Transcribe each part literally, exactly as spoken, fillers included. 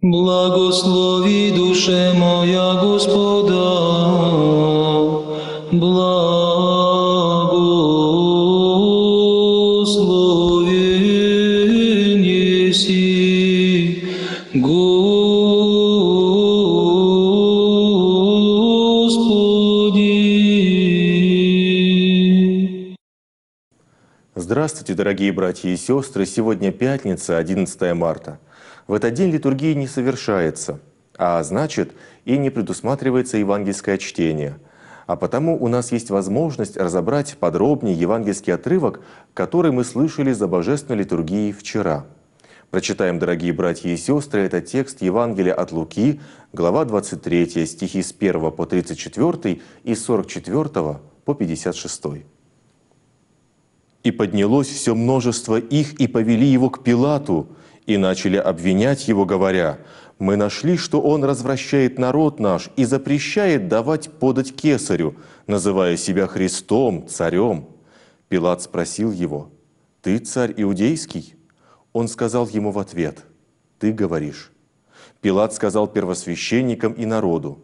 Благослови, душе моя, Господа, благословен еси, Господи. Здравствуйте, дорогие братья и сестры! Сегодня пятница, одиннадцатое марта. В этот день литургия не совершается, а значит и не предусматривается евангельское чтение. А потому у нас есть возможность разобрать подробнее евангельский отрывок, который мы слышали за божественной литургией вчера. Прочитаем, дорогие братья и сестры, этот текст Евангелия от Луки, глава двадцать третья, стихи с первого по тридцать четвёртый и с сорок четвёртого по пятьдесят шестой. «И поднялось все множество их, и повели его к Пилату, и начали обвинять его, говоря: мы нашли, что он развращает народ наш и запрещает давать подать кесарю, называя себя Христом, царем. Пилат спросил его: ты царь иудейский? Он сказал ему в ответ: ты говоришь. Пилат сказал первосвященникам и народу: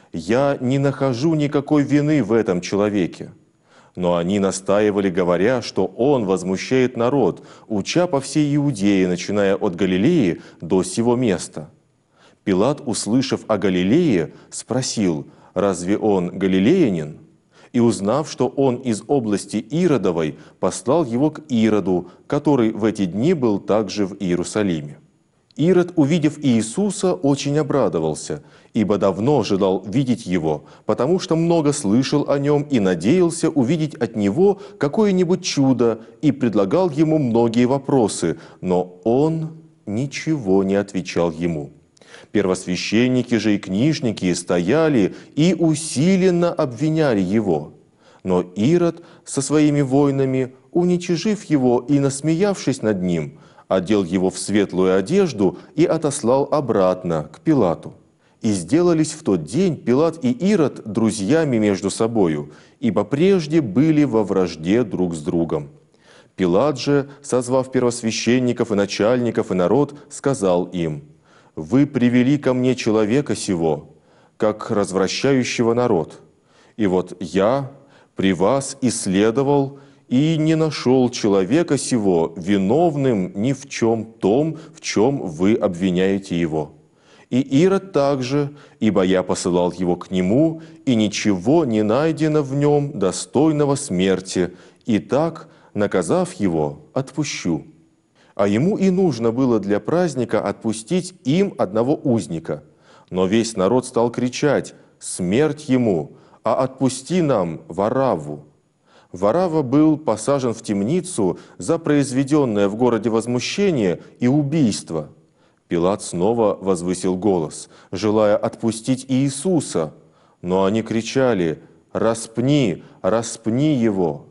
я не нахожу никакой вины в этом человеке. Но они настаивали, говоря, что он возмущает народ, уча по всей Иудее, начиная от Галилеи до сего места. Пилат, услышав о Галилее, спросил: разве он галилеянин? И узнав, что он из области Иродовой, послал его к Ироду, который в эти дни был также в Иерусалиме. Ирод, увидев Иисуса, очень обрадовался, ибо давно ожидал видеть Его, потому что много слышал о Нем и надеялся увидеть от Него какое-нибудь чудо, и предлагал Ему многие вопросы, но Он ничего не отвечал Ему. Первосвященники же и книжники стояли и усиленно обвиняли Его. Но Ирод со своими воинами, уничижив Его и насмеявшись над Ним, одел его в светлую одежду и отослал обратно к Пилату. И сделались в тот день Пилат и Ирод друзьями между собою, ибо прежде были во вражде друг с другом. Пилат же, созвав первосвященников и начальников и народ, сказал им: «Вы привели ко мне человека сего, как развращающего народ. И вот я при вас исследовал и не нашел человека сего виновным ни в чем том, в чем вы обвиняете его. И Ирод также, ибо я посылал его к нему, и ничего не найдено в нем достойного смерти, и так, наказав его, отпущу». А ему и нужно было для праздника отпустить им одного узника. Но весь народ стал кричать: «Смерть ему, а отпусти нам Варавву». Варава был посажен в темницу за произведенное в городе возмущение и убийство. Пилат снова возвысил голос, желая отпустить Иисуса, но они кричали: «Распни, распни его!»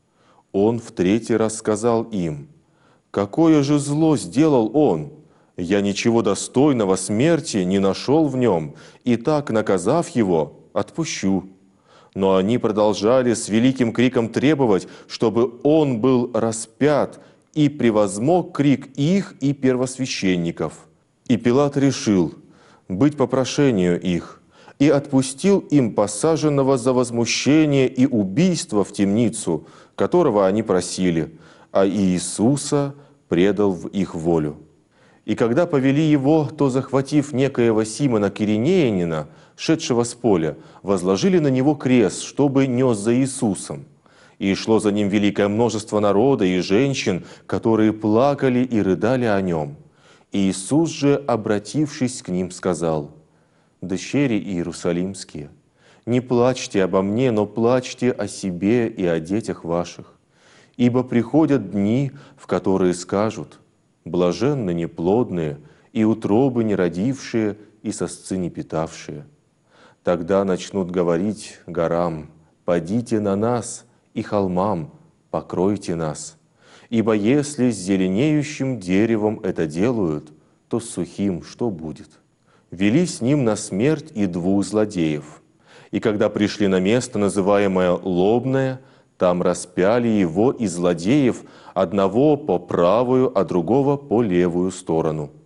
Он в третий раз сказал им: «Какое же зло сделал он? Я ничего достойного смерти не нашел в нем, и так, наказав его, отпущу». Но они продолжали с великим криком требовать, чтобы он был распят, и превозмог крик их и первосвященников. И Пилат решил быть по прошению их, и отпустил им посаженного за возмущение и убийство в темницу, которого они просили, а Иисуса предал в их волю. И когда повели его, то, захватив некоего Симона Киринеянина, шедшего с поля, возложили на него крест, чтобы нес за Иисусом. И шло за ним великое множество народа и женщин, которые плакали и рыдали о нем. Иисус же, обратившись к ним, сказал: «Дщери иерусалимские, не плачьте обо мне, но плачьте о себе и о детях ваших. Ибо приходят дни, в которые скажут: блаженны неплодные, и утробы не родившие, и сосцы не питавшие. Тогда начнут говорить горам: падите на нас, и холмам: покройте нас. Ибо если с зеленеющим деревом это делают, то с сухим что будет? Вели с ним на смерть и двух злодеев. И когда пришли на место, называемое Лобное, там распяли его и злодеев, одного по правую, а другого по левую сторону.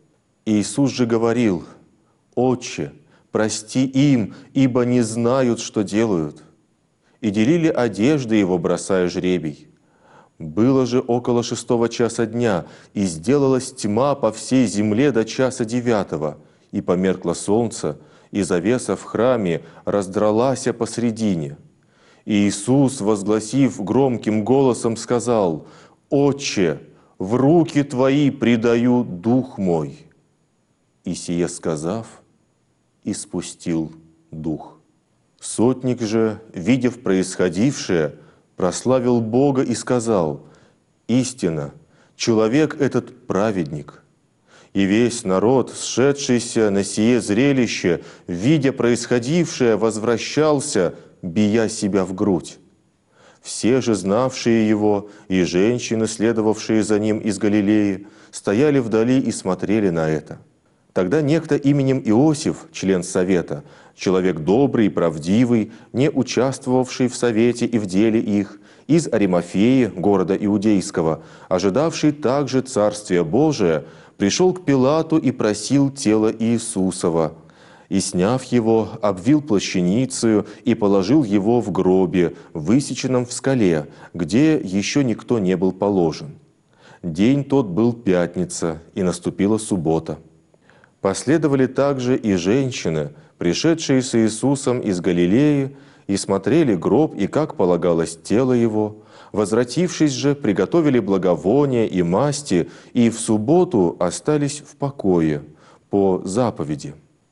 Иисус же говорил: «Отче, прости им, ибо не знают, что делают». И делили одежды его, бросая жребий. Было же около шестого часа дня, и сделалась тьма по всей земле до часа девятого, и померкло солнце, и завеса в храме раздралася посредине. И Иисус, возгласив громким голосом, сказал: «Отче, в руки Твои предаю дух мой». И сие сказав, испустил дух. Сотник же, видев происходившее, прославил Бога и сказал: «Истинно, человек этот праведник». И весь народ, сшедшийся на сие зрелище, видя происходившее, возвращался, бия себя в грудь. Все же, знавшие его, и женщины, следовавшие за ним из Галилеи, стояли вдали и смотрели на это. Тогда некто именем Иосиф, член совета, человек добрый и правдивый, не участвовавший в совете и в деле их, из Аримафеи, города Иудейского, ожидавший также Царствия Божия, пришел к Пилату и просил тело Иисусова. И, сняв его, обвил плащаницею и положил его в гробе, высеченном в скале, где еще никто не был положен. День тот был пятница, и наступила суббота. Последовали также и женщины, пришедшие с Иисусом из Галилеи, и смотрели гроб, и, как полагалось, тело его. Возвратившись же, приготовили благовония и масти, и в субботу остались в покое по заповеди.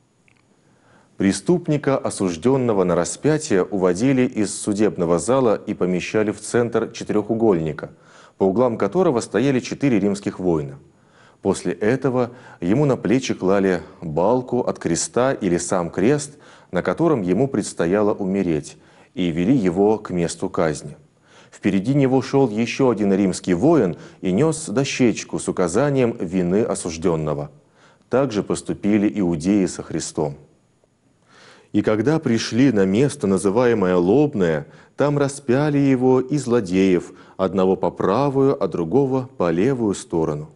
Преступника, осужденного на распятие, уводили из судебного зала и помещали в центр четырехугольника, по углам которого стояли четыре римских воина. После этого ему на плечи клали балку от креста или сам крест, на котором ему предстояло умереть, и вели его к месту казни. Впереди него шел еще один римский воин и нес дощечку с указанием вины осужденного. Так же поступили иудеи со Христом. И когда пришли на место, называемое Лобное, там распяли его и злодеев, одного по правую, а другого по левую сторону.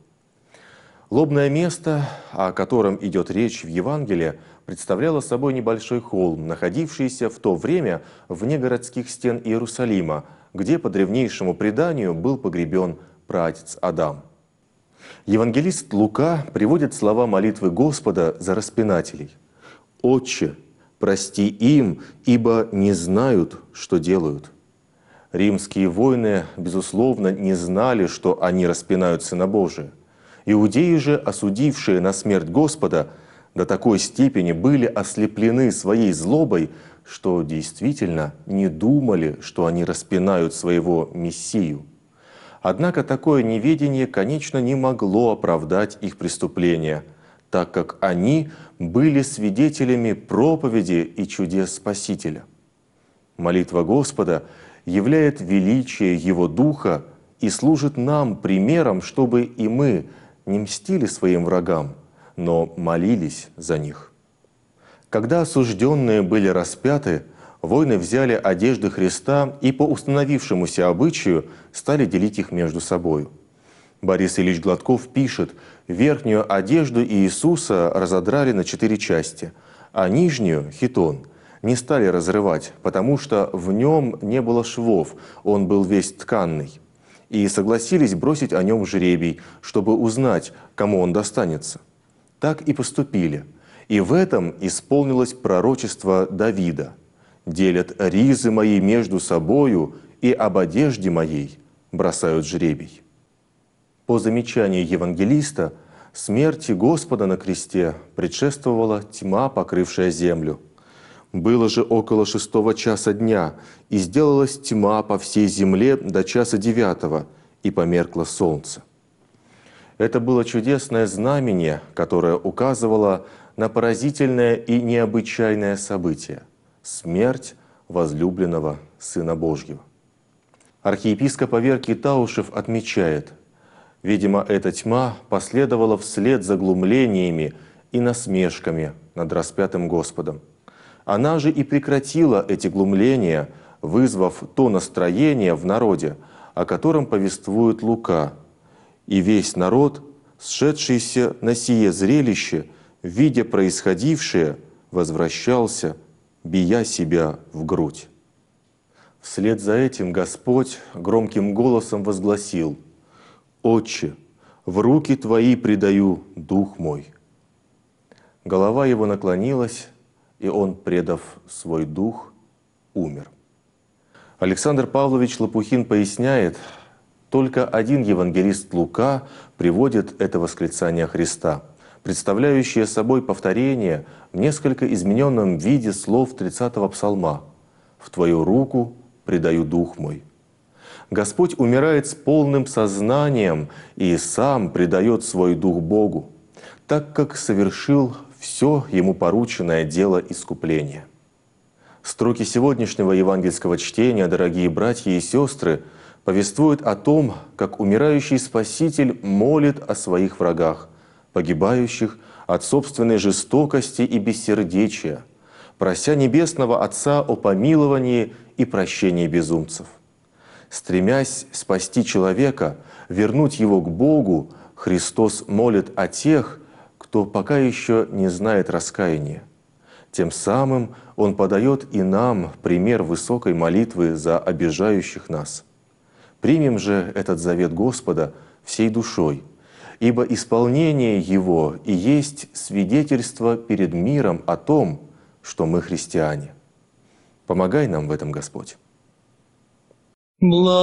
Лобное место, о котором идет речь в Евангелии, представляло собой небольшой холм, находившийся в то время вне городских стен Иерусалима, где по древнейшему преданию был погребен праотец Адам. Евангелист Лука приводит слова молитвы Господа за распинателей: «Отче, прости им, ибо не знают, что делают». Римские воины, безусловно, не знали, что они распинают Сына Божия. Иудеи же, осудившие на смерть Господа, до такой степени были ослеплены своей злобой, что действительно не думали, что они распинают своего Мессию. Однако такое неведение, конечно, не могло оправдать их преступления, так как они были свидетелями проповеди и чудес Спасителя. Молитва Господа являет величие Его Духа и служит нам примером, чтобы и мы не мстили своим врагам, но молились за них. Когда осужденные были распяты, воины взяли одежды Христа и по установившемуся обычаю стали делить их между собою. Борис Ильич Гладков пишет: верхнюю одежду Иисуса разодрали на четыре части, а нижнюю, хитон, не стали разрывать, потому что в нем не было швов, он был весь тканный. И согласились бросить о нем жребий, чтобы узнать, кому он достанется. Так и поступили. И в этом исполнилось пророчество Давида: «Делят ризы мои между собою, и об одежде моей бросают жребий». По замечанию евангелиста, смерти Господа на кресте предшествовала тьма, покрывшая землю. Было же около шестого часа дня, и сделалась тьма по всей земле до часа девятого, и померкло солнце. Это было чудесное знамение, которое указывало на поразительное и необычайное событие – смерть возлюбленного Сына Божьего. Архиепископ Аверкий Таушев отмечает: видимо, эта тьма последовала вслед за глумлениями и насмешками над распятым Господом. Она же и прекратила эти глумления, вызвав то настроение в народе, о котором повествует Лука. И весь народ, сшедшийся на сие зрелище, видя происходившее, возвращался, бия себя в грудь. Вслед за этим Господь громким голосом возгласил: «Отче, в руки Твои предаю дух мой». Голова его наклонилась, и он, предав свой дух, умер. Александр Павлович Лопухин поясняет, только один евангелист Лука приводит это восклицание Христа, представляющее собой повторение в несколько измененном виде слов тридцатого псалма: «В Твою руку предаю дух мой». Господь умирает с полным сознанием и сам предает свой дух Богу, так как совершил все ему порученное дело искупления. Строки сегодняшнего евангельского чтения, дорогие братья и сестры, повествуют о том, как умирающий Спаситель молит о своих врагах, погибающих от собственной жестокости и бессердечия, прося Небесного Отца о помиловании и прощении безумцев. Стремясь спасти человека, вернуть его к Богу, Христос молит о тех, кто пока еще не знает раскаяния. Тем самым Он подает и нам пример высокой молитвы за обижающих нас. Примем же этот завет Господа всей душой, ибо исполнение его и есть свидетельство перед миром о том, что мы христиане. Помогай нам в этом, Господь.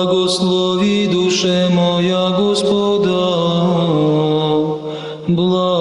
Благослови душе моя Господа, благослови.